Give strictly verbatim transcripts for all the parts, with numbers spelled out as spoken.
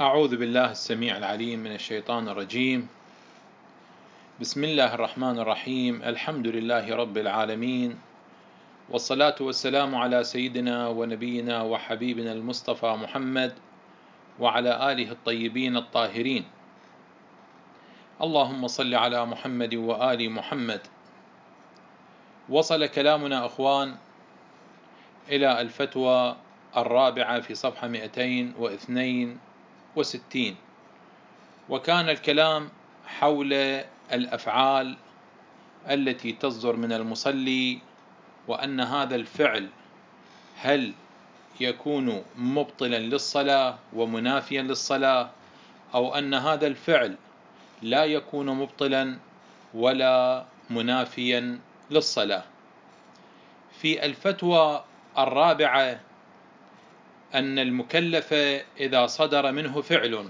أعوذ بالله السميع العليم من الشيطان الرجيم. بسم الله الرحمن الرحيم. الحمد لله رب العالمين، والصلاة والسلام على سيدنا ونبينا وحبيبنا المصطفى محمد وعلى آله الطيبين الطاهرين. اللهم صل على محمد وآل محمد. وصل كلامنا أخوان إلى الفتوى الرابعة في صفحة مئتين واثنين وستين، وكان الكلام حول الأفعال التي تصدر من المصلي، وأن هذا الفعل هل يكون مبطلا للصلاة ومنافيا للصلاة، أو أن هذا الفعل لا يكون مبطلا ولا منافيا للصلاة. في الفتوى الرابعة أن المكلف إذا صدر منه فعل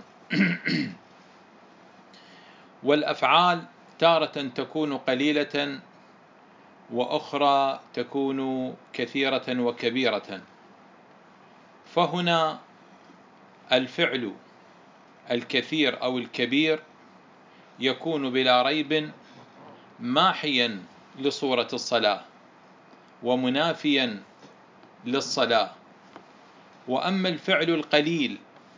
والأفعال تارة تكون قليلة وأخرى تكون كثيرة وكبيرة، فهنا الفعل الكثير أو الكبير يكون بلا ريب ماحيا لصورة الصلاة ومنافيا للصلاة. وأما الفعل القليل،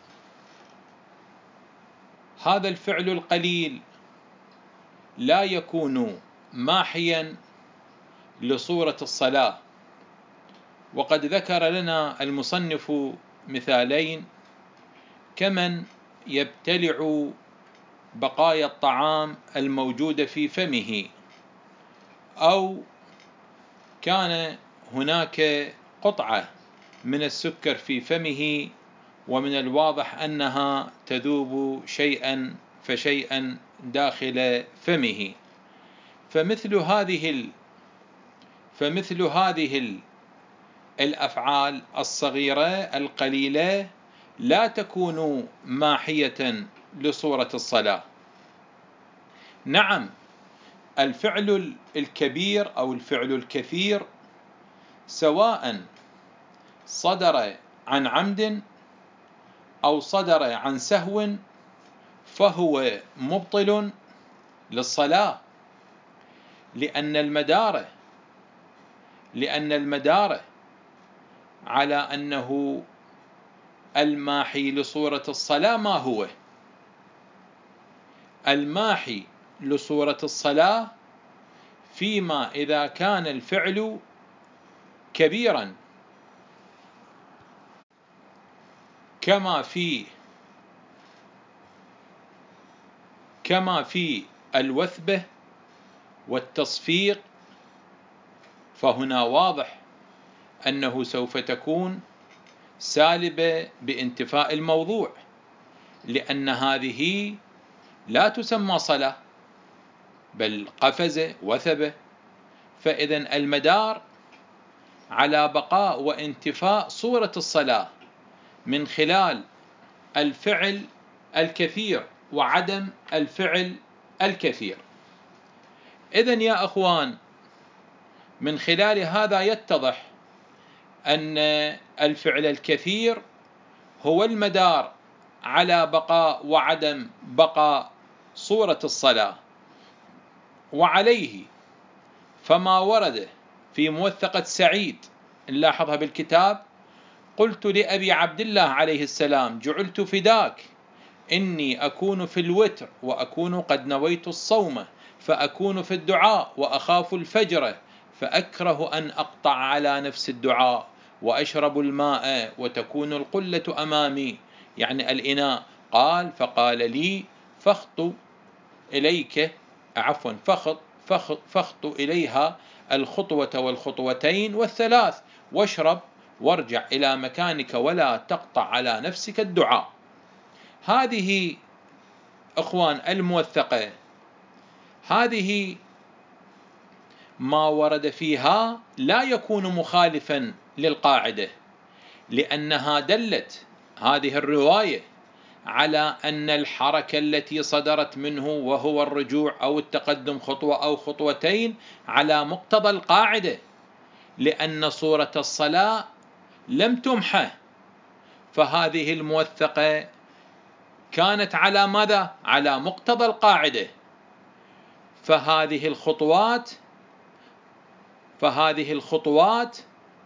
هذا الفعل القليل لا يكون ماحيا لصورة الصلاة. وقد ذكر لنا المصنف مثالين: كمن يبتلع بقايا الطعام الموجودة في فمه، أو كان هناك قطعة من السكر في فمه ومن الواضح أنها تذوب شيئا فشيئا داخل فمه، فمثل هذه ال... فمثل هذه ال... الأفعال الصغيرة القليلة لا تكون ماحية لصورة الصلاة. نعم، الفعل الكبير أو الفعل الكثير سواء صدر عن عمد أو صدر عن سهو فهو مبطل للصلاة، لأن المدار لأن المدار على أنه الماحي لصورة الصلاة ما هو؟ الماحي لصورة الصلاة فيما إذا كان الفعل كبيرا، كما في كما في الوثبة والتصفيق، فهنا واضح أنه سوف تكون سالبة بانتفاء الموضوع، لأن هذه لا تسمى صلاة بل قفزة وثبة. فإذن المدار على بقاء وانتفاء صورة الصلاة من خلال الفعل الكثير وعدم الفعل الكثير. إذن يا أخوان، من خلال هذا يتضح أن الفعل الكثير هو المدار على بقاء وعدم بقاء صورة الصلاة. وعليه فما ورد في موثقة سعيد، نلاحظها بالكتاب: قلت لأبي عبد الله عليه السلام: جعلت فداك، إني أكون في الوتر وأكون قد نويت الصوم، فأكون في الدعاء وأخاف الفجر، فأكره أن أقطع على نفس الدعاء، وأشرب الماء وتكون القلة أمامي، يعني الإناء. قال: فقال لي: فخط إليك عفوا فخط فخط, فخط إليها الخطوة والخطوتين والثلاث، واشرب وارجع إلى مكانك ولا تقطع على نفسك الدعاء. هذه أخوان الموثقة، هذه ما ورد فيها لا يكون مخالفا للقاعدة، لأنها دلت هذه الرواية على أن الحركة التي صدرت منه وهو الرجوع أو التقدم خطوة أو خطوتين على مقتضى القاعدة، لأن صورة الصلاة لم تمحى. فهذه الموثقة كانت على ماذا؟ على مقتضى القاعدة. فهذه الخطوات فهذه الخطوات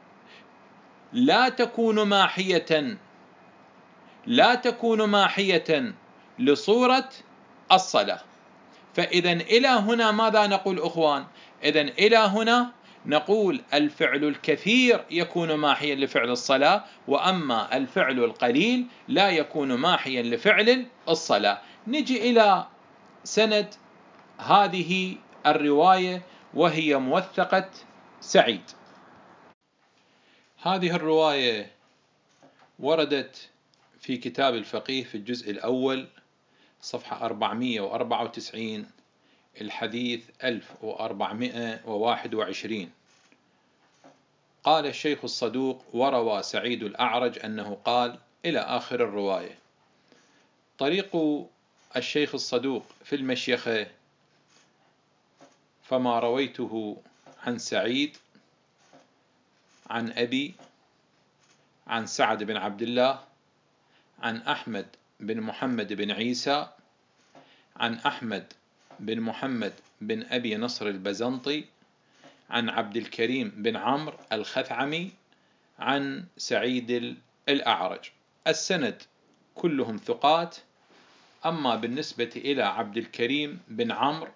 لا تكون ماحية لا تكون ماحية لصورة الصلاة. فإذا إلى هنا ماذا نقول أخوان؟ إذا إلى هنا نقول الفعل الكثير يكون ماحيا لفعل الصلاة، وأما الفعل القليل لا يكون ماحيا لفعل الصلاة. نجي إلى سند هذه الرواية وهي موثقة سعيد. هذه الرواية وردت في كتاب الفقيه في الجزء الأول صفحة أربعمئة وأربعة وتسعين، الحديث ألف وأربعمئة وواحد وعشرين. قال الشيخ الصدوق: وروى سعيد الأعرج أنه قال، إلى آخر الرواية. طريق الشيخ الصدوق في المشيخة: فما رويته عن سعيد عن أبي عن سعد بن عبد الله عن أحمد بن محمد بن عيسى عن أحمد بن محمد بن أبي نصر البزنطي عن عبد الكريم بن عمرو الخثعمي عن سعيد الأعرج. السند كلهم ثقات. أما بالنسبة إلى عبد الكريم بن عمرو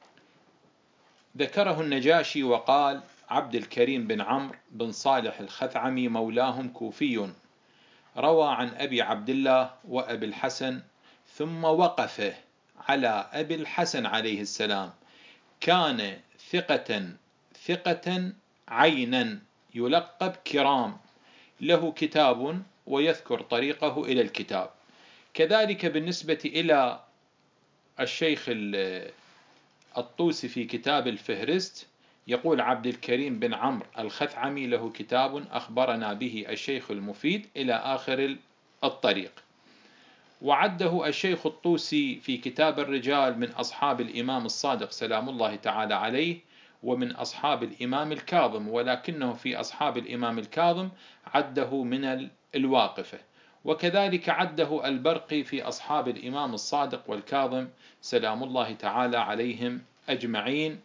ذكره النجاشي وقال: عبد الكريم بن عمرو بن صالح الخثعمي مولاهم كوفي، روى عن أبي عبد الله وأبي الحسن، ثم وقف على أبي الحسن عليه السلام. كان ثقة ثقة عينا يلقب كرام، له كتاب ويذكر طريقه إلى الكتاب. كذلك بالنسبة إلى الشيخ الطوسي في كتاب الفهرست يقول: عبد الكريم بن عمرو الخثعمي له كتاب أخبرنا به الشيخ المفيد إلى آخر الطريق. وعده الشيخ الطوسي في كتاب الرجال من أصحاب الإمام الصادق سلام الله تعالى عليه، ومن أصحاب الإمام الكاظم، ولكنه في أصحاب الإمام الكاظم عده من الواقفة. وكذلك عده البرقي في أصحاب الإمام الصادق والكاظم سلام الله تعالى عليهم أجمعين.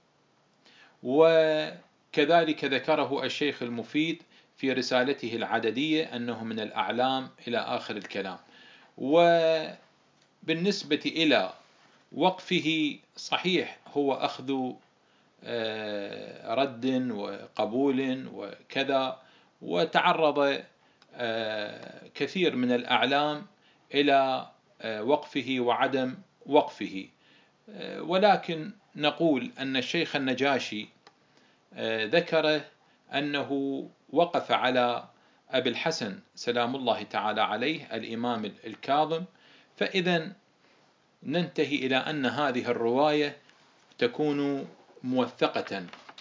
وكذلك ذكره الشيخ المفيد في رسالته العددية أنه من الأعلام إلى آخر الكلام. وبالنسبة إلى وقفه صحيح هو أخذ رد وقبول وكذا، وتعرض كثير من الأعلام إلى وقفه وعدم وقفه، ولكن نقول أن الشيخ النجاشي ذكر أنه وقف على أبي الحسن سلام الله تعالى عليه الإمام الكاظم. فإذا ننتهي إلى أن هذه الرواية تكون موثقة.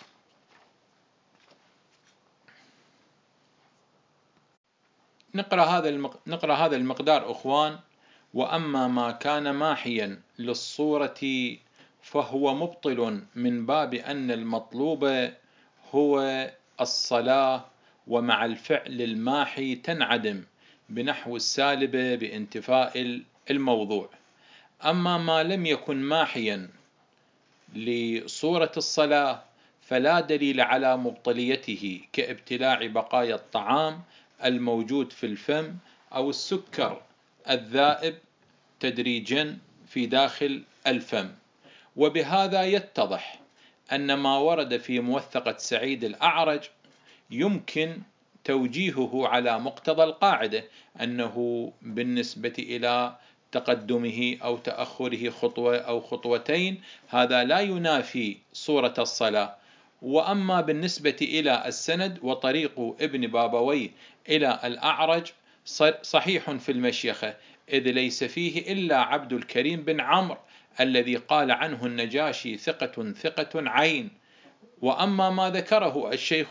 نقرأ هذا نقرأ هذا المقدار أخوان: وأما ما كان ماحيا للصورة فهو مبطل من باب أن المطلوب هو الصلاة، ومع الفعل الماحي تنعدم بنحو السالب بانتفاء الموضوع. أما ما لم يكن ماحيا لصورة الصلاة فلا دليل على مبطليته، كابتلاع بقايا الطعام الموجود في الفم أو السكر الذائب تدريجا في داخل الفم. وبهذا يتضح أن ما ورد في موثقة سعيد الأعرج يمكن توجيهه على مقتضى القاعدة، أنه بالنسبة إلى تقدمه أو تأخره خطوة أو خطوتين هذا لا ينافي صورة الصلاة. وأما بالنسبة إلى السند وطريق ابن بابويه إلى الأعرج صحيح في المشيخة، إذ ليس فيه إلا عبد الكريم بن عمرو الذي قال عنه النجاشي ثقة ثقة عين. وأما ما ذكره الشيخ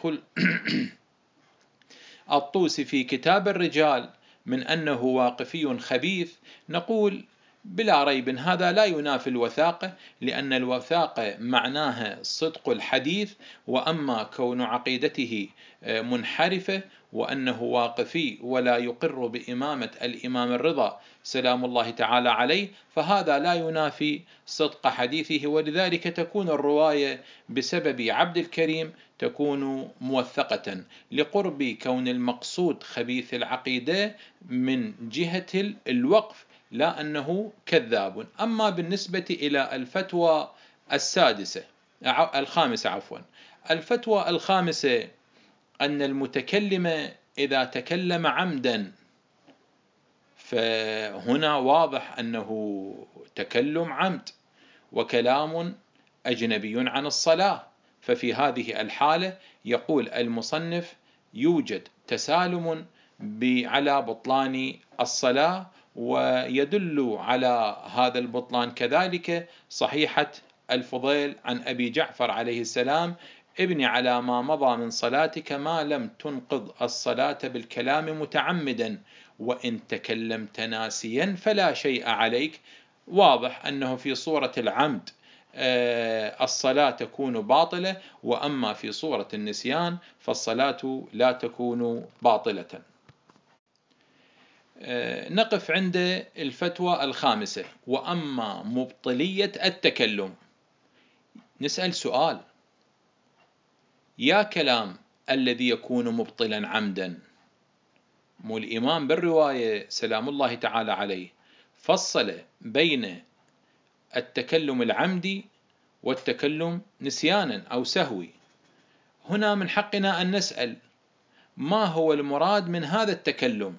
الطوسي في كتاب الرجال من أنه واقفي خبيث، نقول بلا ريب هذا لا ينافي الوثاقة، لأن الوثاقة معناها صدق الحديث، وأما كون عقيدته منحرفة وأنه واقفي ولا يقر بإمامة الإمام الرضا سلام الله تعالى عليه، فهذا لا ينافي صدق حديثه. ولذلك تكون الرواية بسبب عبد الكريم تكون موثقة لقرب كون المقصود خبيث العقيدة من جهة الوقف، لا أنه كذاب. أما بالنسبة إلى الفتوى السادسة الخامسة عفوا الفتوى الخامسة أن المتكلم إذا تكلم عمدا، فهنا واضح أنه تكلم عمد وكلام أجنبي عن الصلاة، ففي هذه الحالة يقول المصنف يوجد تسالم على بطلان الصلاة، ويدل على هذا البطلان كذلك صحيحة الفضيل عن أبي جعفر عليه السلام: ابني على ما مضى من صلاتك ما لم تنقض الصلاة بالكلام متعمدا، وإن تكلمت ناسيا فلا شيء عليك. واضح أنه في صورة العمد الصلاة تكون باطلة، وأما في صورة النسيان فالصلاة لا تكون باطلة. نقف عند الفتوى الخامسة: وأما مبطلية التكلم. نسأل سؤال: يا كلام الذي يكون مبطلا عمدا، مو الإمام بالرواية سلام الله تعالى عليه فصل بين التكلم العمدي والتكلم نسيانا أو سهوي. هنا من حقنا أن نسأل ما هو المراد من هذا التكلم.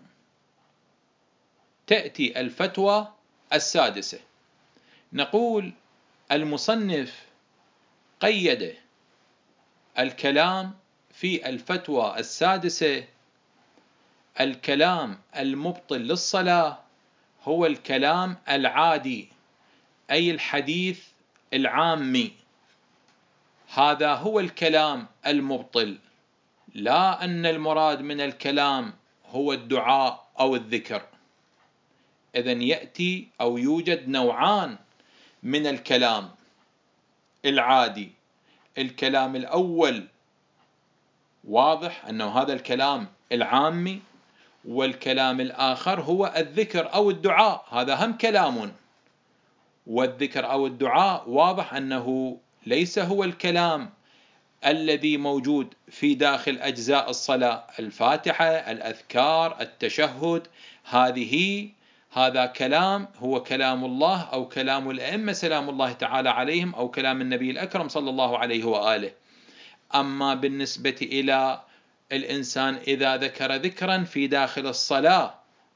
تأتي الفتوى السادسة، نقول المصنف قيد الكلام في الفتوى السادسة: الكلام المبطل للصلاة هو الكلام العادي، أي الحديث العامي، هذا هو الكلام المبطل، لا أن المراد من الكلام هو الدعاء أو الذكر. إذن يأتي أو يوجد نوعان من الكلام العادي: الكلام الأول واضح أنه هذا الكلام العامي، والكلام الآخر هو الذكر أو الدعاء، هذا هم كلام. والذكر أو الدعاء واضح أنه ليس هو الكلام الذي موجود في داخل أجزاء الصلاة: الفاتحة، الأذكار، التشهد، هذه هذا كلام هو كلام الله أو كلام الأئمة سلام الله تعالى عليهم أو كلام النبي الأكرم صلى الله عليه وآله. أما بالنسبة إلى الإنسان إذا ذكر ذكرا في داخل الصلاة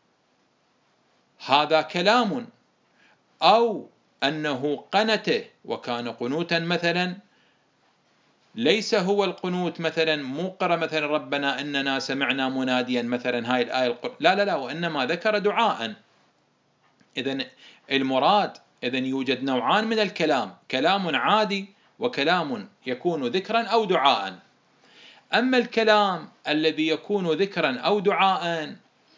هذا كلام، أو أنه قنت وكان قنوتا مثلا، ليس هو القنوت مثلا موقر مثلا ربنا إننا سمعنا مناديا مثلا هاي الآية القر... لا لا لا وإنما ذكر دعاء. إذن المراد إذن يوجد نوعان من الكلام: كلام عادي وكلام يكون ذكرا أو دعاء. أما الكلام الذي يكون ذكرا أو دعاء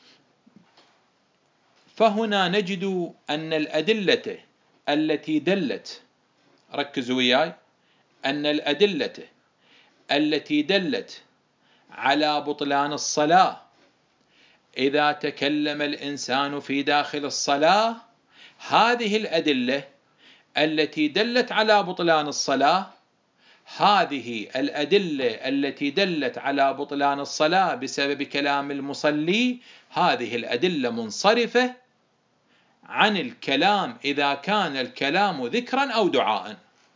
فهنا نجد أن الأدلة التي دلت، ركزوا وياي، أن الأدلة التي دلت على بطلان الصلاة إذا تكلم الإنسان في داخل الصلاة، هذه الأدلة التي دلت على بطلان الصلاة، هذه الأدلة التي دلت على بطلان الصلاة بسبب كلام المصلي، هذه الأدلة منصرفة عن الكلام إذا كان الكلام ذكرا أو دعاء.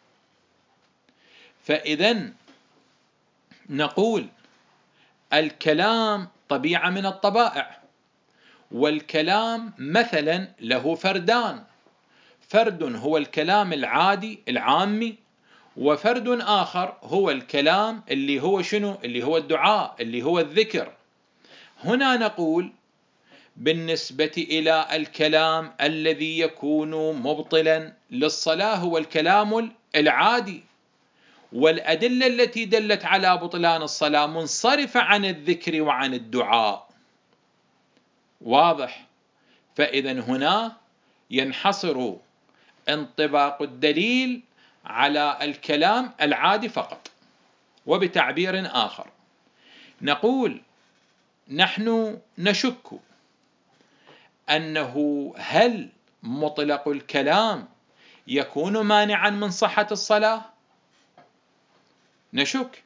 فإذن نقول الكلام طبيعة من الطبائع، والكلام مثلا له فردان: فرد هو الكلام العادي العامي، وفرد آخر هو الكلام اللي هو شنو؟ اللي هو الدعاء، اللي هو الذكر. هنا نقول بالنسبة إلى الكلام الذي يكون مبطلا للصلاة هو الكلام العادي، والأدلة التي دلت على بطلان الصلاة منصرفة عن الذكر وعن الدعاء. واضح؟ فإذا هنا ينحصر انطباق الدليل على الكلام العادي فقط. وبتعبير آخر نقول نحن نشك أنه هل مطلق الكلام يكون مانعا من صحة الصلاة؟ نشك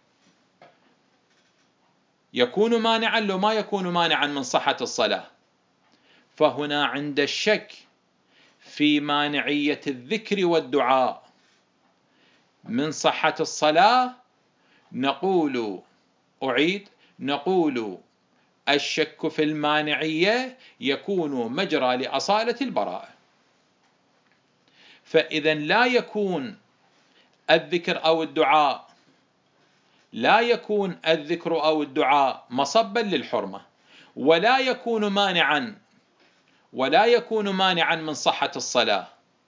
يكون مانعا لو ما يكون مانعا من صحة الصلاة. فهنا عند الشك في مانعية الذكر والدعاء من صحة الصلاة نقول أعيد نقول الشك في المانعية يكون مجرى لأصالة البراءة. فإذا لا يكون الذكر أو الدعاء لا يكون الذكر أو الدعاء مصبا للحرمة، ولا يكون مانعا ولا يكون مانعا من صحة الصلاة.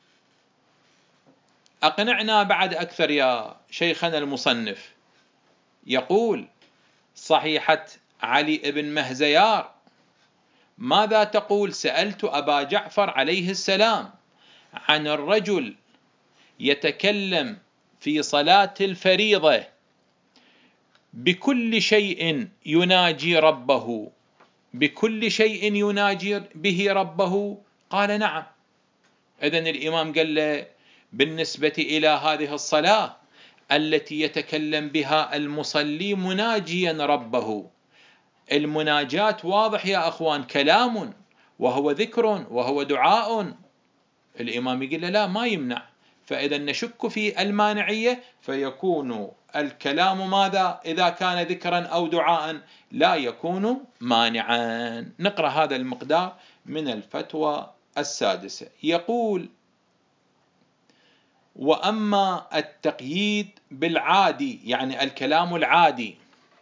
أقنعنا بعد أكثر يا شيخنا المصنف. يقول صحيحة علي بن مهزيار ماذا تقول؟ سألت أبا جعفر عليه السلام عن الرجل يتكلم في صلاة الفريضة بكل شيء يناجي ربه بكل شيء يناجي به ربه. قال نعم. إذن الإمام قال له بالنسبة إلى هذه الصلاة التي يتكلم بها المصلي مناجيا ربه، المناجاة واضح يا أخوان كلام وهو ذكر وهو دعاء. الإمام يقول له لا ما يمنع. فإذا نشك في المانعية فيكون الكلام ماذا؟ إذا كان ذكرا أو دعاء لا يكون مانعا. نقرأ هذا المقدار من الفتوى السادسة. يقول وأما التقييد بالعادي يعني الكلام العادي،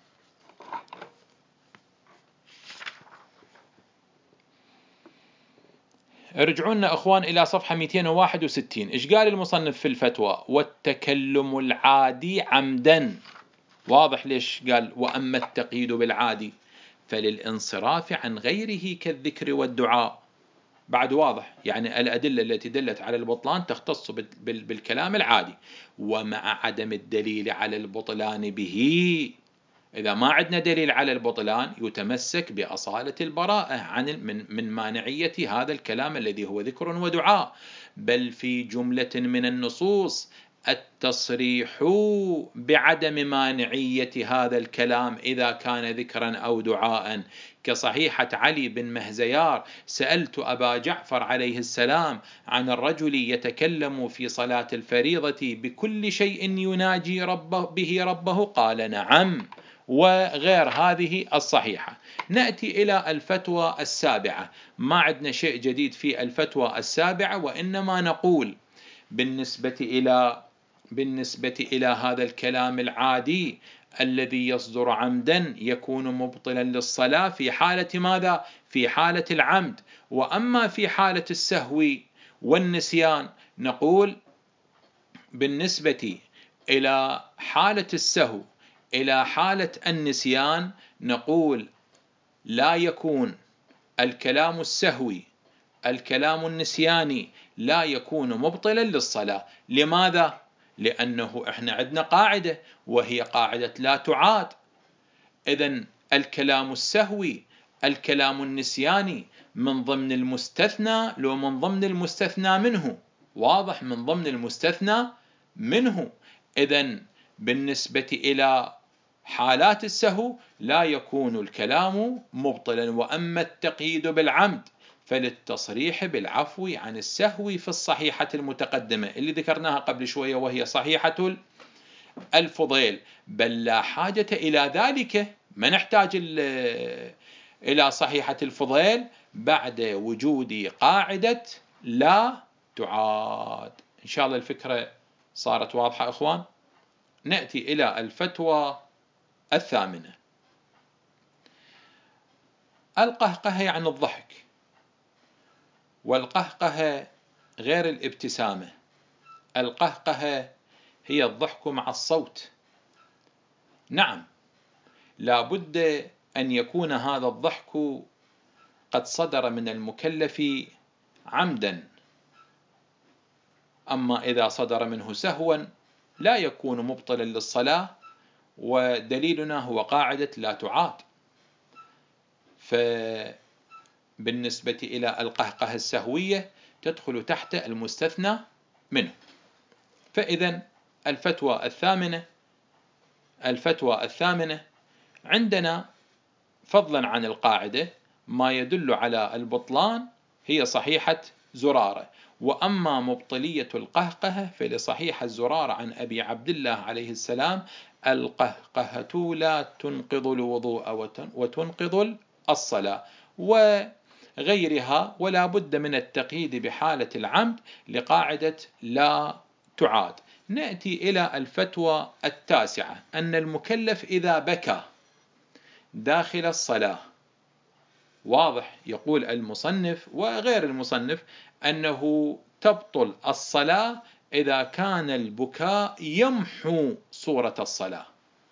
ارجعونا أخوان إلى صفحة مئتين وواحد وستين. إيش قال المصنف في الفتوى؟ والتكلم العادي عمدا. واضح ليش قال وأما التقييد بالعادي؟ فللانصراف عن غيره كالذكر والدعاء. بعد واضح يعني الأدلة التي دلت على البطلان تختص بالكلام العادي ومع عدم الدليل على البطلان به. إذا ما عندنا دليل على البطلان يتمسك بأصالة البراءة عن من من مانعية هذا الكلام الذي هو ذكر ودعاء. بل في جملة من النصوص التصريح بعدم مانعية هذا الكلام إذا كان ذكرا أو دعاء، كصحيحة علي بن مهزيار سألت أبا جعفر عليه السلام عن الرجل يتكلم في صلاة الفريضة بكل شيء يناجي ربه به ربه. قال نعم. وغير هذه الصحيحة. نأتي إلى الفتوى السابعة. ما عندنا شيء جديد في الفتوى السابعة، وإنما نقول بالنسبة إلى بالنسبة إلى هذا الكلام العادي الذي يصدر عمدا يكون مبطلا للصلاة في حالة ماذا؟ في حالة العمد. وأما في حالة السهو والنسيان نقول بالنسبة إلى حالة السهو إلى حالة النسيان نقول لا يكون الكلام السهوي الكلام النسياني لا يكون مبطلا للصلاة. لماذا؟ لأنه إحنا عندنا قاعدة وهي قاعدة لا تعاد. إذن الكلام السهوي الكلام النسياني من ضمن المستثنى لو من ضمن المستثنى منه. واضح من ضمن المستثنى منه. إذن بالنسبة إلى حالات السهو لا يكون الكلام مبطلا. وأما التقييد بالعمد فللتصريح بالعفو عن السهو في الصحيحة المتقدمة اللي ذكرناها قبل شوية وهي صحيحة الفضيل. بل لا حاجة إلى ذلك، ما نحتاج إلى صحيحة الفضيل بعد وجود قاعدة لا تعاد. إن شاء الله الفكرة صارت واضحة أخوان. نأتي إلى الفتوى الثامنة. القهقهة عن الضحك، والقهقهة غير الابتسامة. القهقهة هي الضحك مع الصوت. نعم لا بد أن يكون هذا الضحك قد صدر من المكلف عمدا أما إذا صدر منه سهوا لا يكون مبطلا للصلاة، ودليلنا هو قاعدة لا تعاد. فبالنسبة إلى القهقه السهوية تدخل تحت المستثنى منه. فإذا الفتوى الثامنة الفتوى الثامنة عندنا فضلا عن القاعدة ما يدل على البطلان هي صحيحة زرارة، وأما مبطلية القهقهة فلصحيح الزرارة عن أبي عبد الله عليه السلام: القهقهة لا تنقض الوضوء وتنقض الصلاة، وغيرها، ولا بد من التقييد بحالة العمد لقاعدة لا تعاد. نأتي إلى الفتوى التاسعة: أن المكلف إذا بكى داخل الصلاة، واضح يقول المصنف وغير المصنف أنه تبطل الصلاة إذا كان البكاء يمحو صورة الصلاة.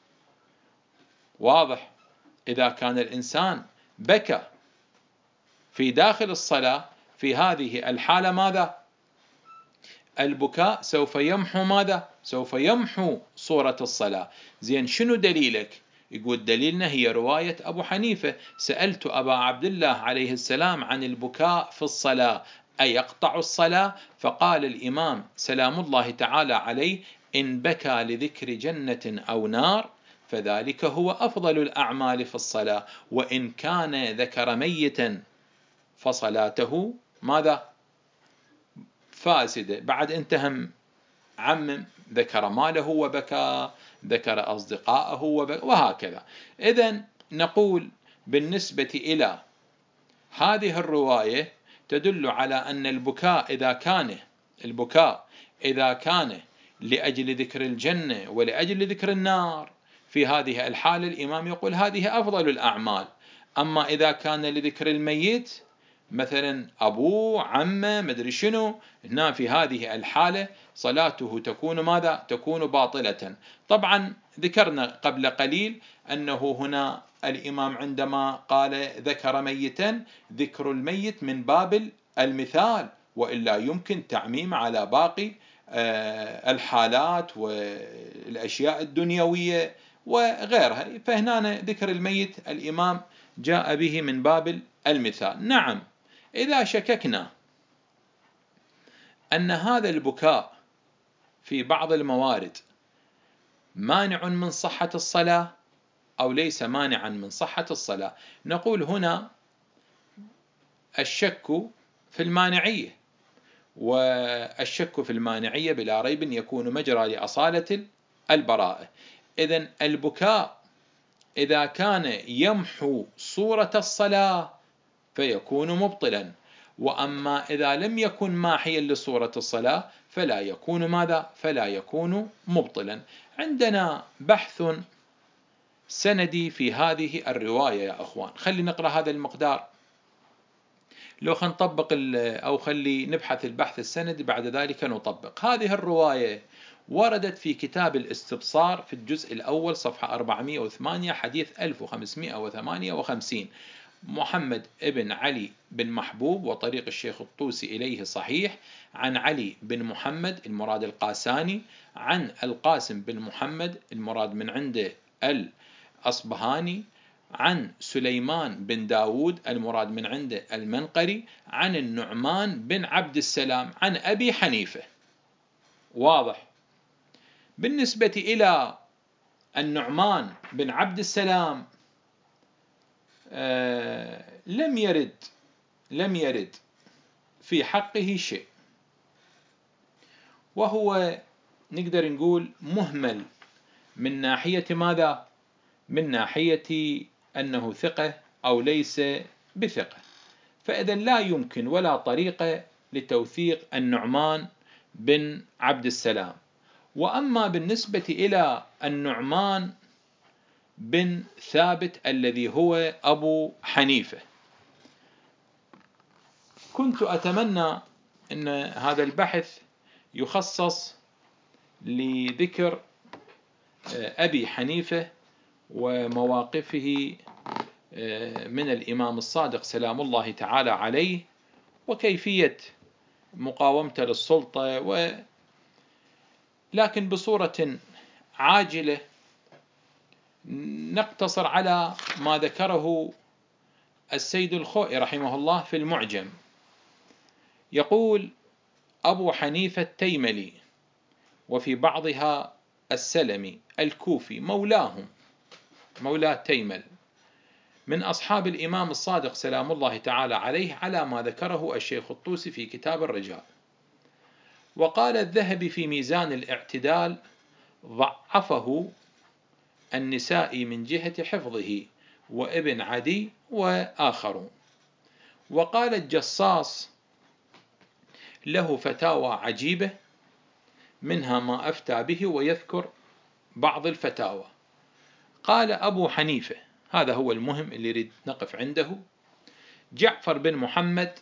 واضح، إذا كان الإنسان بكى في داخل الصلاة في هذه الحالة ماذا؟ البكاء سوف يمحو ماذا؟ سوف يمحو صورة الصلاة. زين، شنو دليلك؟ يقول دليلنا هي رواية أبو حنيفة: سألت أبا عبد الله عليه السلام عن البكاء في الصلاة أيقطع الصلاة؟ فقال الإمام سلام الله تعالى عليه: إن بكى لذكر جنة أو نار فذلك هو أفضل الأعمال في الصلاة، وإن كان ذكر ميتا فصلاته ماذا؟ فاسدة. بعد انتهم عمم، ذكر ماله وبكى، ذكر أصدقائه وبكى، وهكذا. إذن نقول بالنسبة إلى هذه الرواية تدل على أن البكاء إذا كان البكاء إذا كان لأجل ذكر الجنة ولأجل ذكر النار، في هذه الحالة الإمام يقول هذه أفضل الأعمال. أما إذا كان لذكر الميت مثلا أبوه عمه مدري شنو، هنا في هذه الحالة صلاته تكون ماذا؟ تكون باطلة. طبعا ذكرنا قبل قليل أنه هنا الإمام عندما قال ذكر ميتا، ذكر الميت من باب المثال، وإلا يمكن تعميم على باقي الحالات والأشياء الدنيوية وغيرها. فهنا ذكر الميت الإمام جاء به من باب المثال. نعم، إذا شككنا أن هذا البكاء في بعض الموارد مانع من صحة الصلاة أو ليس مانعا من صحة الصلاة، نقول هنا الشك في المانعية، والشك في المانعية بلا ريب يكون مجرى لأصالة البراءة. إذن البكاء إذا كان يمحو صورة الصلاة فيكون مبطلا، وأما إذا لم يكن ماحيا لصورة الصلاة فلا يكون ماذا؟ فلا يكون مبطلا. عندنا بحث سندي في هذه الرواية يا أخوان، خلي نقرأ هذا المقدار، لو خنطبق أو خلي نبحث البحث السندي بعد ذلك نطبق. هذه الرواية وردت في كتاب الاستبصار في الجزء الأول صفحة أربعمائة وثمانية حديث ألف وخمسمائة وثمانية وخمسين: محمد ابن علي بن محبوب وطريق الشيخ الطوسي إليه صحيح، عن علي بن محمد المراد القاساني، عن القاسم بن محمد المراد من عنده الأصبهاني، عن سليمان بن داود المراد من عنده المنقري، عن النعمان بن عبد السلام عن أبي حنيفة. واضح. بالنسبة إلى النعمان بن عبد السلام آه لم يرد لم يرد في حقه شيء، وهو نقدر نقول مهمل من ناحية ماذا؟ من ناحية أنه ثقة أو ليس بثقة، فإذا لا يمكن ولا طريقة لتوثيق النعمان بن عبد السلام. وأما بالنسبة إلى النعمان بن ثابت الذي هو أبو حنيفة، كنت أتمنى أن هذا البحث يخصص لذكر أبي حنيفة ومواقفه من الإمام الصادق سلام الله تعالى عليه، وكيفية ومقاومته للسلطة و لكن بصورة عاجلة نقتصر على ما ذكره السيد الخوئي رحمه الله في المعجم. يقول أبو حنيفة التيملي وفي بعضها السلمي الكوفي مولاهم مولاه تيمل من أصحاب الإمام الصادق سلام الله تعالى عليه على ما ذكره الشيخ الطوسي في كتاب الرجال. وقال الذهبي في ميزان الاعتدال ضعفه النسائي من جهة حفظه وابن عدي وآخرون. وقال الجصاص له فتاوى عجيبة منها ما أفتى به ويذكر بعض الفتاوى. قال أبو حنيفة، هذا هو المهم اللي يريد نقف عنده، جعفر بن محمد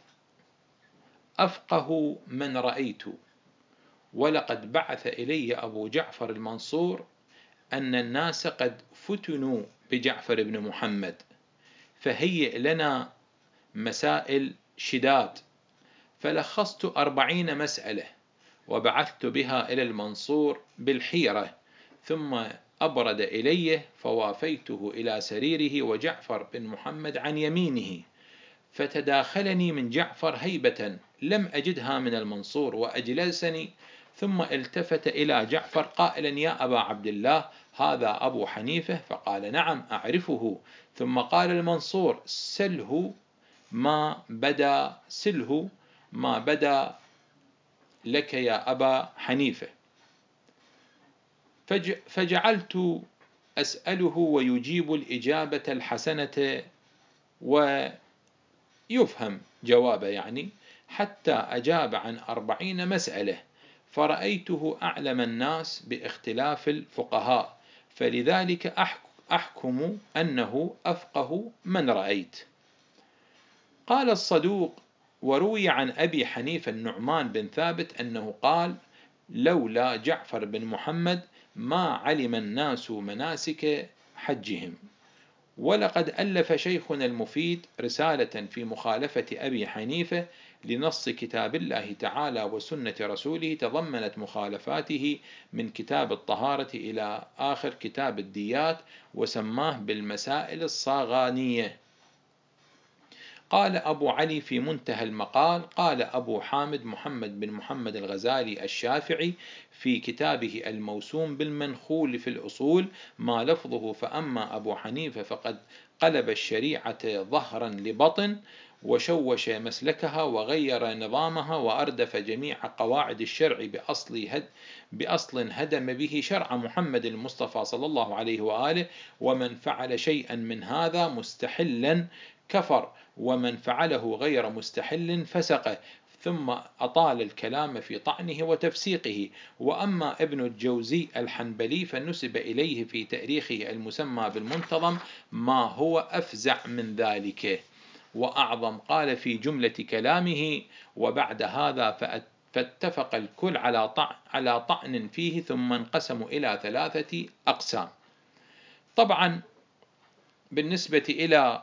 أفقه من رأيت، ولقد بعث إلي أبو جعفر المنصور أن الناس قد فتنوا بجعفر بن محمد، فهيئ لنا مسائل شداد، فلخصت أربعين مسألة وبعثت بها إلى المنصور بالحيرة، ثم أبرد إليه فوافيته إلى سريره وجعفر بن محمد عن يمينه، فتداخلني من جعفر هيبة لم أجدها من المنصور وأجلسني، ثم التفت إلى جعفر قائلا يا أبا عبد الله هذا أبو حنيفة؟ فقال نعم أعرفه. ثم قال المنصور سله ما بدا سله ما بدا لك يا أبا حنيفة. فجعلت أسأله ويجيب الإجابة الحسنة ويفهم جوابه يعني، حتى أجاب عن أربعين مسألة، فرأيته أعلم الناس باختلاف الفقهاء، فلذلك أحكم أنه أفقه من رأيت. قال الصدوق وروي عن أبي حنيفة النعمان بن ثابت أنه قال لولا جعفر بن محمد ما علم الناس مناسك حجهم. ولقد ألف شيخنا المفيد رسالة في مخالفة أبي حنيفة لنص كتاب الله تعالى وسنة رسوله، تضمنت مخالفاته من كتاب الطهارة إلى آخر كتاب الديات، وسماه بالمسائل الصاغانية. قال أبو علي في منتهى المقال قال أبو حامد محمد بن محمد الغزالي الشافعي في كتابه الموسوم بالمنخول في الأصول ما لفظه فأما أبو حنيفة فقد قلب الشريعة ظهرا لبطن، وشوش مسلكها وغير نظامها، وأردف جميع قواعد الشرع بأصل, هد بأصل هدم به شرع محمد المصطفى صلى الله عليه وآله، ومن فعل شيئا من هذا مستحلا كفر، ومن فعله غير مستحل فسقه. ثم أطال الكلام في طعنه وتفسيقه. وأما ابن الجوزي الحنبلي فنسب إليه في تاريخه المسمى بالمنتظم ما هو أفزع من ذلك وأعظم. قال في جملة كلامه وبعد هذا فاتفق الكل على طعن, على طعن فيه، ثم انقسموا إلى ثلاثة أقسام. طبعا بالنسبة إلى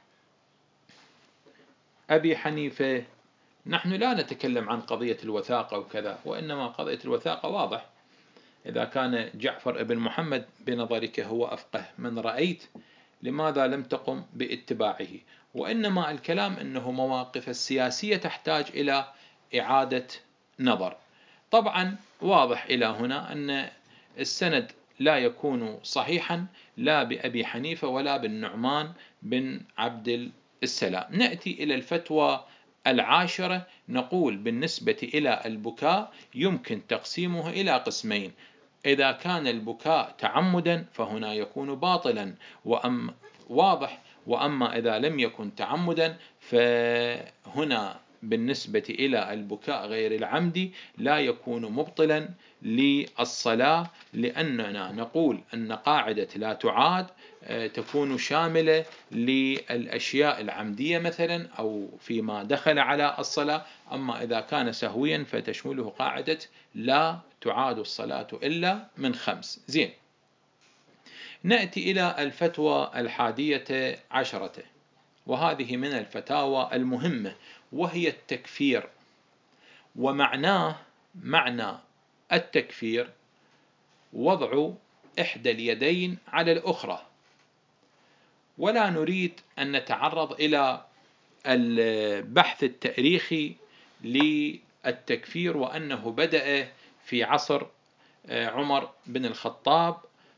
أبي حنيفة نحن لا نتكلم عن قضية الوثاقة وكذا، وإنما قضية الوثاقة واضح، إذا كان جعفر بن محمد بنظرك هو أفقه من رأيت لماذا لم تقم باتباعه؟ وإنما الكلام أنه مواقف السياسية تحتاج إلى إعادة نظر. طبعا واضح إلى هنا أن السند لا يكون صحيحا لا بأبي حنيفة ولا بالنعمان بن عبد السلام. نأتي إلى الفتوى العاشرة، نقول بالنسبة إلى البكاء يمكن تقسيمه إلى قسمين: إذا كان البكاء تعمدا فهنا يكون باطلا وأم واضح، وأما إذا لم يكن تعمدا فهنا بالنسبة إلى البكاء غير العمد لا يكون مبطلا للصلاة، لأننا نقول أن قاعدة لا تعاد تكون شاملة للأشياء العمدية مثلا أو فيما دخل على الصلاة، أما إذا كان سهويا فتشمله قاعدة لا تعاد الصلاة إلا من خمس. زين، نأتي إلى الفتوى الحادية عشرة، وهذه من الفتاوى المهمة، وهي التكفير. ومعناه معنى التكفير وضع إحدى اليدين على الأخرى. ولا نريد أن نتعرض إلى البحث التاريخي للتكفير وأنه بدأ في عصر عمر بن الخطاب،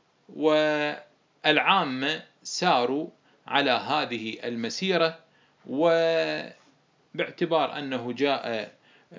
والعامة ساروا على هذه المسيرة، وباعتبار أنه جاء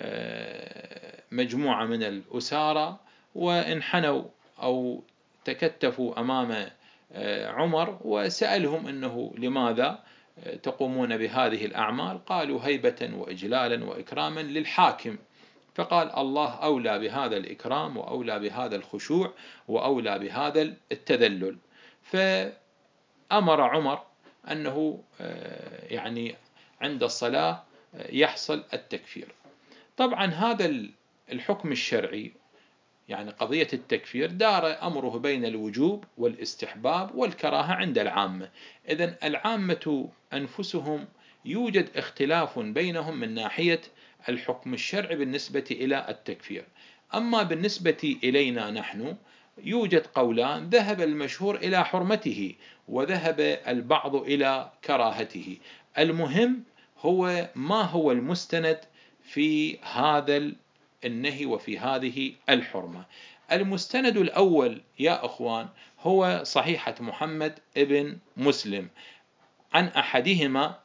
مجموعة من الأسارة وانحنوا أو تكتفوا أمام عمر وسألهم أنه لماذا تقومون بهذه الأعمال؟ قالوا هيبة وإجلالا وإكراما للحاكم. فقال الله أولى بهذا الإكرام وأولى بهذا الخشوع وأولى بهذا التذلل. فأمر عمر أنه يعني عند الصلاة يحصل التكفير. طبعا هذا الحكم الشرعي يعني قضية التكفير دار أمره بين الوجوب والاستحباب والكراهة عند العامة. إذن العامة أنفسهم يوجد اختلاف بينهم من ناحية الحكم الشرعي بالنسبة إلى التكفير. أما بالنسبة إلينا نحن يوجد قولان، ذهب المشهور إلى حرمته وذهب البعض إلى كراهته. المهم هو ما هو المستند في هذا النهي وفي هذه الحرمة. المستند الأول يا أخوان هو صحيحة محمد ابن مسلم عن أحدهما: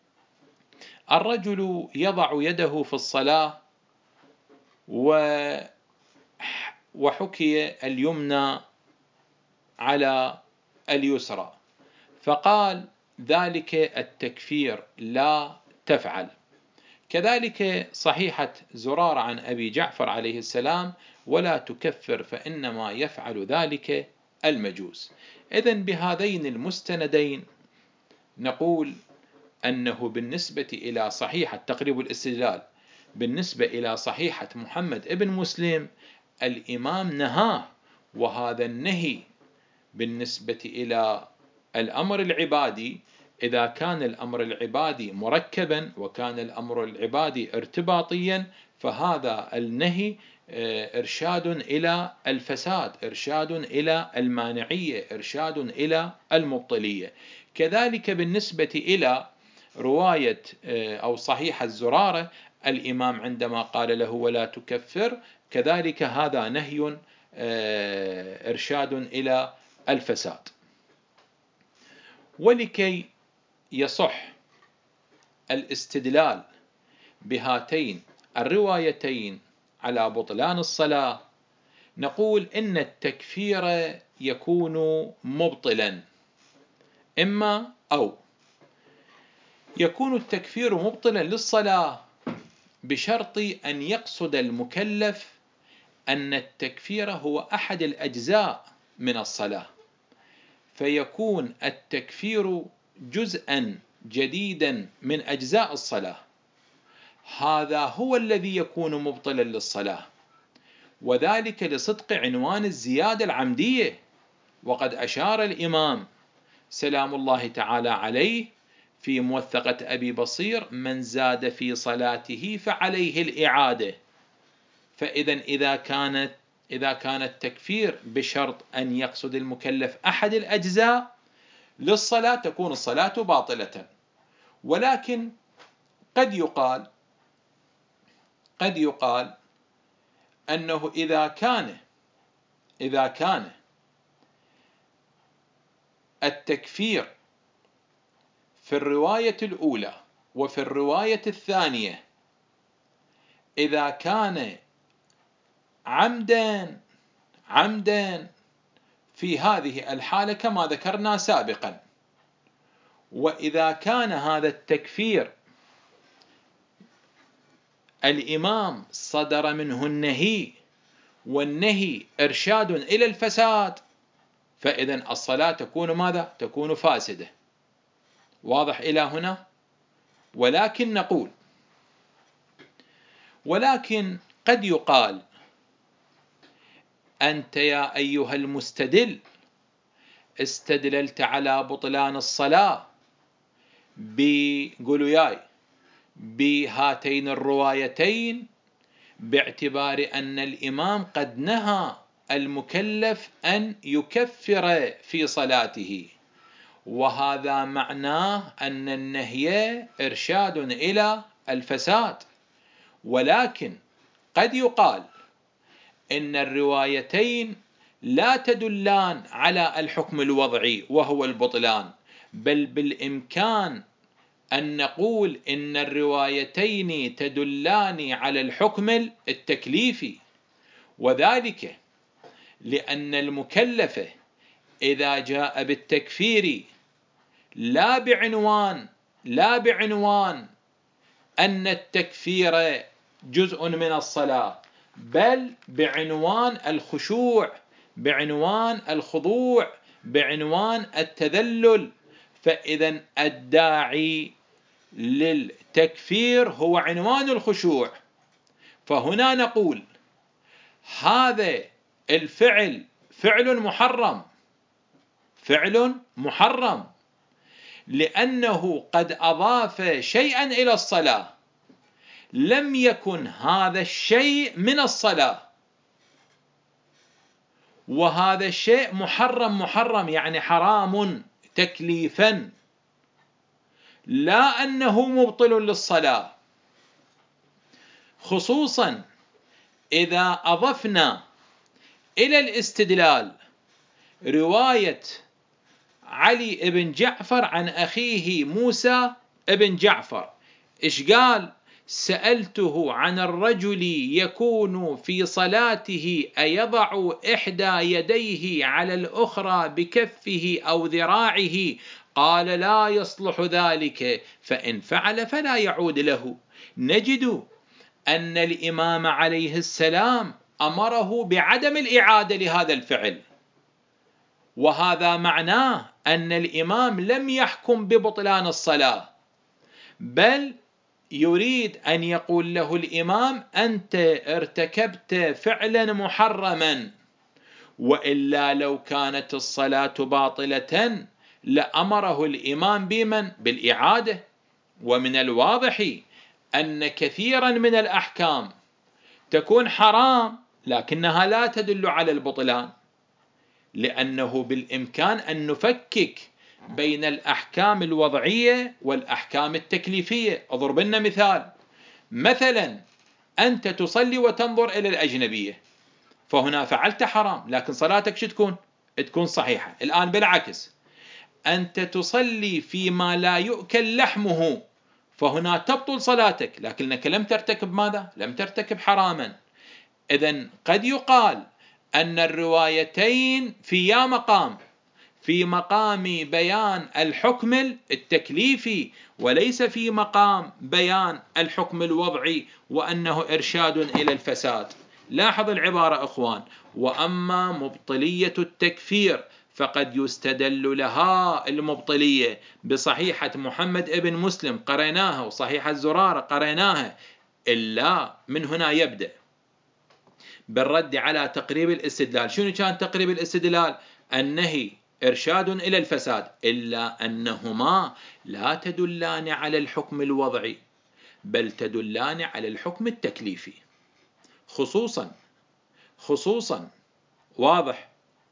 الرجل يضع يده في الصلاة وحكي اليمنى على اليسرى، فقال ذلك التكفير لا تفعل. كذلك صحيحة زرارة عن أبي جعفر عليه السلام: ولا تكفر فإنما يفعل ذلك المجوس. إذن بهذين المستندين نقول أنه بالنسبة إلى صحيحة تقريب الاستدلال بالنسبة إلى صحيحة محمد ابن مسلم الإمام نهاه، وهذا النهي بالنسبة إلى الأمر العبادي إذا كان الأمر العبادي مركبا وكان الأمر العبادي ارتباطيا فهذا النهي إرشاد إلى الفساد، إرشاد إلى المانعية، إرشاد إلى المبطلية. كذلك بالنسبة إلى رواية أو صحيح الزرارة الإمام عندما قال له ولا تكفر كذلك هذا نهي إرشاد إلى الفساد. ولكي يصح الاستدلال بهاتين الروايتين على بطلان الصلاة نقول إن التكفير يكون مبطلا، إما أو يكون التكفير مبطلا للصلاة بشرط أن يقصد المكلف أن التكفير هو أحد الأجزاء من الصلاة، فيكون التكفير جزءا جديدا من أجزاء الصلاة، هذا هو الذي يكون مبطلا للصلاة، وذلك لصدق عنوان الزيادة العمدية. وقد أشار الإمام سلام الله تعالى عليه في موثقة أبي بصير: من زاد في صلاته فعليه الإعادة. فإذا إذا كانت إذا كان التكفير بشرط أن يقصد المكلف أحد الأجزاء للصلاة تكون الصلاة باطلة. ولكن قد يقال قد يقال أنه إذا كان إذا كان التكفير في الرواية الأولى وفي الرواية الثانية إذا كان عمدا عمدا في هذه الحالة كما ذكرنا سابقا، وإذا كان هذا التكفير الإمام صدر منه النهي والنهي إرشاد إلى الفساد فإذن الصلاة تكون ماذا؟ تكون فاسدة. واضح إلى هنا؟ ولكن نقول ولكن قد يقال أنت يا أيها المستدل استدللت على بطلان الصلاة بقولوا ياي بهاتين الروايتين باعتبار أن الإمام قد نهى المكلف أن يكفر في صلاته، وهذا معناه أن النهي إرشاد إلى الفساد. ولكن قد يقال إن الروايتين لا تدلان على الحكم الوضعي وهو البطلان، بل بالإمكان أن نقول إن الروايتين تدلان على الحكم التكليفي، وذلك لأن المكلف إذا جاء بالتكفير لا بعنوان لا بعنوان أن التكفير جزء من الصلاة، بل بعنوان الخشوع، بعنوان الخضوع، بعنوان التذلل، فإذا الداعي للتكفير هو عنوان الخشوع. فهنا نقول هذا الفعل فعل محرم، فعل محرم لأنه قد أضاف شيئا إلى الصلاة لم يكن هذا الشيء من الصلاة، وهذا الشيء محرم، محرم يعني حرام تكليفا، لا أنه مبطل للصلاة. خصوصا إذا أضفنا إلى الاستدلال رواية علي بن جعفر عن أخيه موسى بن جعفر، إيش قال؟ سألته عن الرجل يكون في صلاته أيضع إحدى يديه على الأخرى بكفه أو ذراعه؟ قال لا يصلح ذلك، فإن فعل فلا يعود له. نجد أن الإمام عليه السلام أمره بعدم الإعادة لهذا الفعل، وهذا معناه أن الإمام لم يحكم ببطلان الصلاة، بل يريد أن يقول له الإمام أنت ارتكبت فعلا محرما، وإلا لو كانت الصلاة باطلة لأمره الإمام بمن؟ بالإعادة. ومن الواضح أن كثيرا من الأحكام تكون حرام لكنها لا تدل على البطلان، لأنه بالإمكان أن نفكك بين الأحكام الوضعية والأحكام التكليفية. أضرب لنا مثال، مثلا أنت تصلي وتنظر إلى الأجنبية، فهنا فعلت حرام لكن صلاتك شو تكون؟ تكون صحيحة. الآن بالعكس، أنت تصلي فيما لا يؤكل لحمه، فهنا تبطل صلاتك لكنك لم ترتكب ماذا؟ لم ترتكب حراما. إذن قد يقال أن الروايتين في يا مقام في مقام بيان الحكم التكليفي وليس في مقام بيان الحكم الوضعي وأنه إرشاد إلى الفساد. لاحظ العبارة أخوان، وأما مبطلية التكفير فقد يستدل لها المبطلية بصحيحة محمد ابن مسلم قريناها وصحيحة زرارة قريناها، إلا من هنا يبدأ بالرد على تقريب الاستدلال. شنو كان تقريب الاستدلال؟ النهي إرشاد إلى الفساد، إلا أنهما لا تدلان على الحكم الوضعي بل تدلان على الحكم التكليفي. خصوصا خصوصا واضح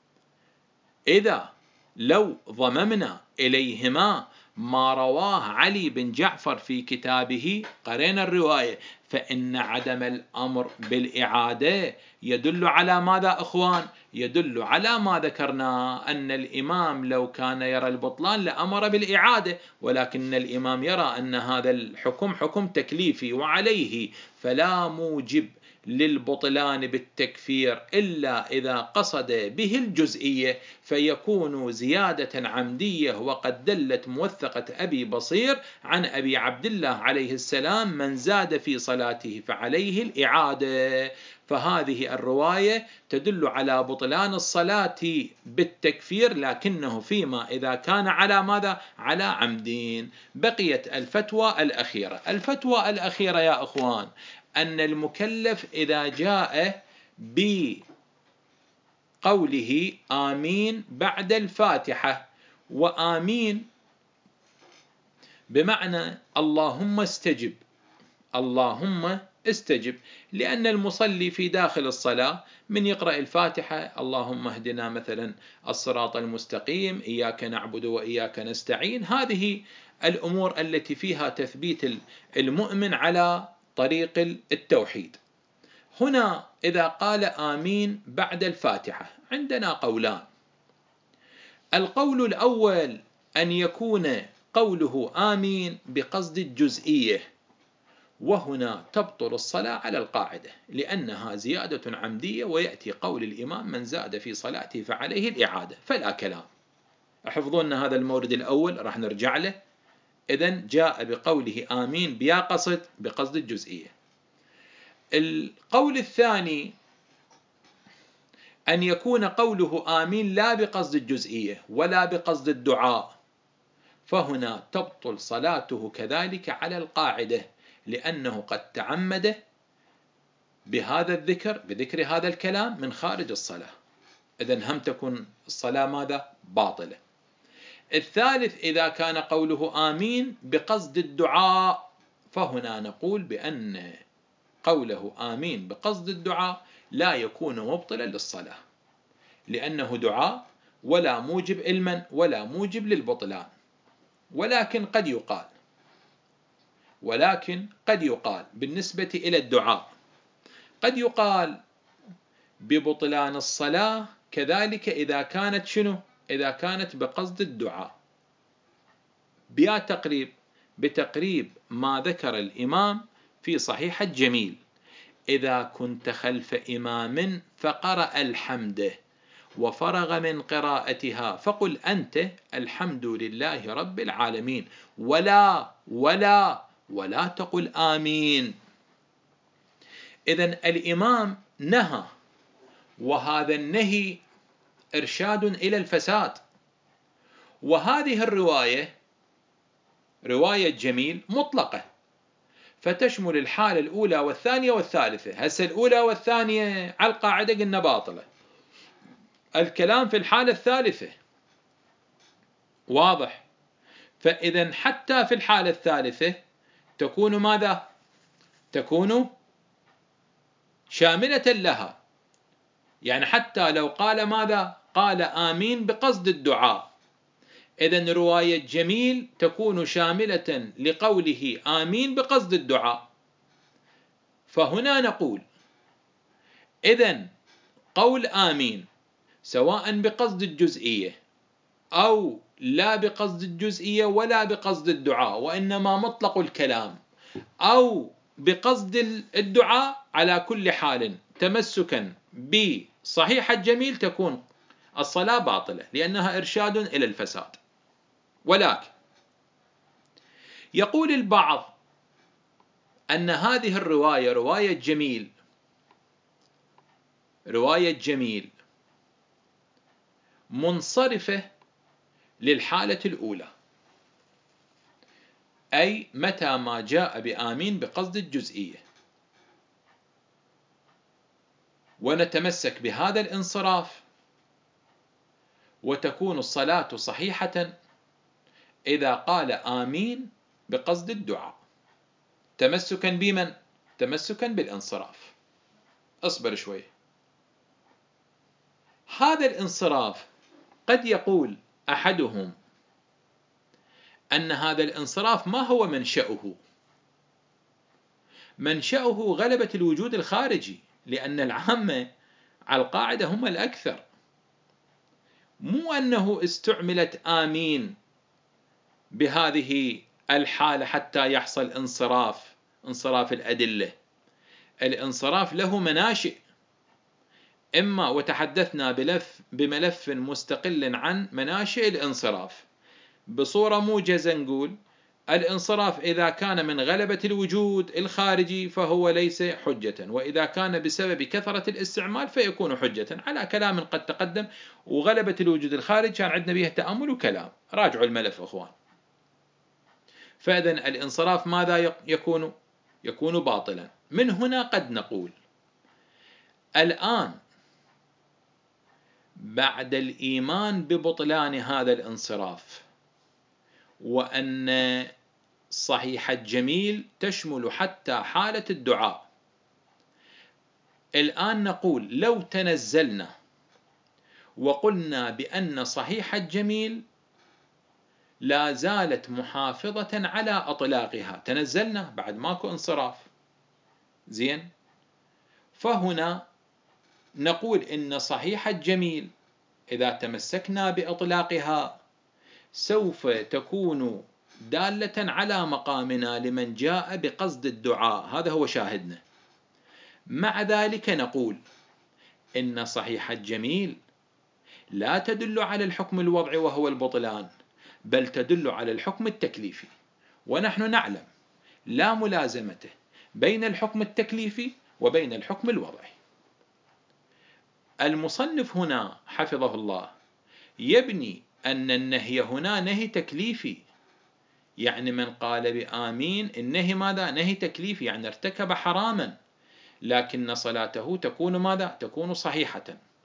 إذا لو ضممنا إليهما ما رواه علي بن جعفر في كتابه قرينا الرواية، فإن عدم الأمر بالإعادة يدل على ماذا أخوان؟ يدل على ما ذكرنا، أن الإمام لو كان يرى البطلان لأمر بالإعادة، ولكن الإمام يرى أن هذا الحكم حكم تكليفي وعليه فلا موجب للبطلان بالتكفير إلا إذا قصد به الجزئية، فيكون زيادة عمدية. وقد دلت موثقة أبي بصير عن أبي عبد الله عليه السلام من زاد في صلاته فعليه الإعادة. فهذه الرواية تدل على بطلان الصلاة بالتكفير، لكنه فيما إذا كان على ماذا؟ على عمدين. بقيت الفتوى الأخيرة. الفتوى الأخيرة يا أخوان أن المكلف إذا جاء بقوله آمين بعد الفاتحة، وآمين بمعنى اللهم استجب، اللهم استجب، لأن المصلي في داخل الصلاة من يقرأ الفاتحة اللهم اهدنا مثلا الصراط المستقيم، إياك نعبد وإياك نستعين، هذه الأمور التي فيها تثبيت المؤمن على طريق التوحيد. هنا إذا قال آمين بعد الفاتحة عندنا قولان. القول الأول أن يكون قوله آمين بقصد الجزئية، وهنا تبطل الصلاة على القاعدة لأنها زيادة عمدية، ويأتي قول الإمام من زاد في صلاته فعليه الإعادة، فلا كلام. احفظون هذا المورد الأول راح نرجع له. إذن جاء بقوله آمين بيا قصد بقصد الجزئية. القول الثاني أن يكون قوله آمين لا بقصد الجزئية ولا بقصد الدعاء، فهنا تبطل صلاته كذلك على القاعدة، لأنه قد تعمد بهذا الذكر بذكر هذا الكلام من خارج الصلاة، إذن هم تكون الصلاة ماذا؟ باطلة. الثالث إذا كان قوله آمين بقصد الدعاء، فهنا نقول بأن قوله آمين بقصد الدعاء لا يكون مبطلا للصلاة، لأنه دعاء ولا موجب علما ولا موجب للبطلان. ولكن قد يقال ولكن قد يقال بالنسبة إلى الدعاء، قد يقال ببطلان الصلاة كذلك إذا كانت شنو؟ إذا كانت بقصد الدعاء. بيا تقريب بتقريب ما ذكر الإمام في صحيح الجميل: إذا كنت خلف إمام فقرأ الحمد وفرغ من قراءتها فقل أنت الحمد لله رب العالمين، ولا ولا ولا تقل آمين. إذن الإمام نهى، وهذا النهي إرشاد إلى الفساد. وهذه الرواية رواية جميل مطلقة، فتشمل الحالة الأولى والثانية والثالثة. هسه الأولى والثانية على القاعدة قلنا باطلة، الكلام في الحالة الثالثة واضح. فإذا حتى في الحالة الثالثة تكون ماذا؟ تكون شاملة لها، يعني حتى لو قال ماذا؟ قال آمين بقصد الدعاء، إذن رواية جميل تكون شاملة لقوله آمين بقصد الدعاء. فهنا نقول إذن قول آمين سواء بقصد الجزئية أو لا بقصد الجزئية ولا بقصد الدعاء، وإنما مطلق الكلام، أو بقصد الدعاء، على كل حال تمسكا بصحيح الجميل تكون الصلاة باطلة لأنها إرشاد إلى الفساد. ولكن يقول البعض أن هذه الرواية رواية جميل رواية جميل منصرفة للحالة الأولى، أي متى ما جاء بآمين بقصد الجزئية، ونتمسك بهذا الانصراف، وتكون الصلاة صحيحة إذا قال آمين بقصد الدعاء، تمسكا بمن؟ تمسكا بالانصراف. اصبر شوي. هذا الانصراف قد يقول أحدهم أن هذا الانصراف ما هو منشأه؟ منشأه غلبة الوجود الخارجي، لأن العامة على القاعدة هم الأكثر، مو أنه استعملت آمين بهذه الحالة حتى يحصل انصراف انصراف الأدلة. الانصراف له مناشئ، إما وتحدثنا بلف بملف مستقل عن مناشئ الانصراف بصورة موجزة، نقول الانصراف إذا كان من غلبة الوجود الخارجي فهو ليس حجة، وإذا كان بسبب كثرة الاستعمال فيكون حجة، على كلام قد تقدم. وغلبة الوجود الخارجي كان عندنا بها تأمل وكلام، راجعوا الملف أخوان. فإذن الانصراف ماذا يكون؟ يكون باطلا. من هنا قد نقول الآن بعد الإيمان ببطلان هذا الانصراف، وأن صحيح الجميل تشمل حتى حالة الدعاء، الآن نقول لو تنزلنا وقلنا بأن صحيح الجميل لا زالت محافظة على أطلاقها، تنزلنا بعد ماكو انصراف، زين، فهنا نقول إن صحيح الجميل إذا تمسكنا بإطلاقها سوف تكون دالة على مقامنا لمن جاء بقصد الدعاء، هذا هو شاهدنا. مع ذلك نقول إن صحيح الجميل لا تدل على الحكم الوضعي وهو البطلان، بل تدل على الحكم التكليفي، ونحن نعلم لا ملازمة بين الحكم التكليفي وبين الحكم الوضعي. المصنف هنا حفظه الله يبني أن النهي هنا نهي تكليفي، يعني من قال بآمين النهي ماذا؟ نهي تكليفي، يعني ارتكب حراما، لكن صلاته تكون ماذا؟ تكون صحيحة.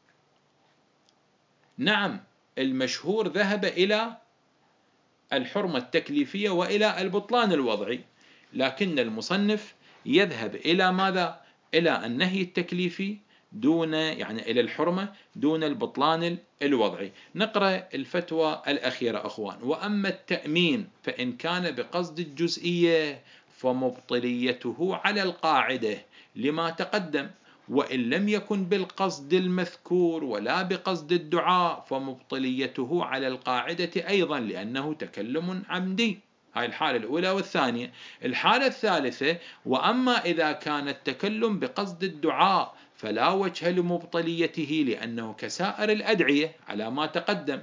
نعم المشهور ذهب إلى الحرمة التكليفية وإلى البطلان الوضعي، لكن المصنف يذهب إلى ماذا؟ إلى النهي التكليفي دون، يعني إلى الحرمة دون البطلان الوضعي. نقرأ الفتوى الأخيرة أخوان. وأما التأمين فإن كان بقصد الجزئية فمبطليته على القاعدة لما تقدم، وإن لم يكن بالقصد المذكور ولا بقصد الدعاء فمبطليته على القاعدة أيضا لأنه تكلم عمدي. هاي الحالة الأولى. والثانية الحالة الثالثة، وأما إذا كان التكلم بقصد الدعاء فلا وجه لمبطليته لأنه كسائر الأدعية على ما تقدم،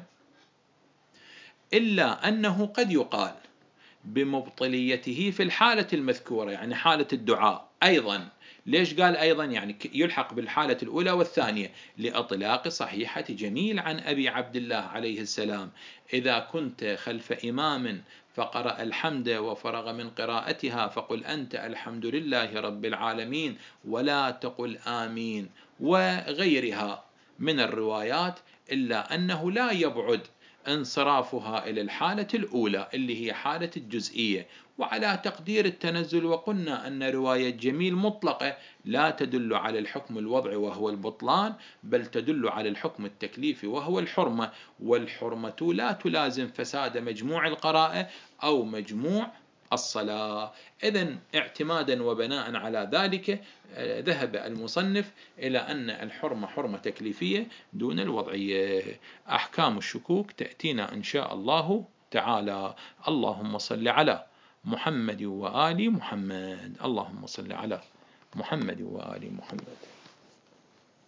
إلا أنه قد يقال بمبطليته في الحالة المذكورة، يعني حالة الدعاء أيضا. ليش قال أيضا؟ يعني يلحق بالحالة الأولى والثانية لإطلاق صحيحة جميل عن أبي عبد الله عليه السلام: إذا كنت خلف إمام فقرأ الحمد وفرغ من قراءتها فقل أنت الحمد لله رب العالمين ولا تقل آمين، وغيرها من الروايات، إلا أنه لا يبعد انصرافها إلى الحالة الأولى اللي هي حالة الجزئية. وعلى تقدير التنزل وقلنا أن رواية جميل مطلقة لا تدل على الحكم الوضعي وهو البطلان، بل تدل على الحكم التكليفي وهو الحرمة، والحرمة لا تلازم فساد مجموع القراءة أو مجموع الصلاة. إذن اعتمادا وبناء على ذلك ذهب المصنف إلى أن الحرمة حرمة تكليفية دون الوضعية. أحكام الشكوك تأتينا إن شاء الله تعالى. اللهم صل على محمد وآل محمد. اللهم صل على محمد وآل محمد.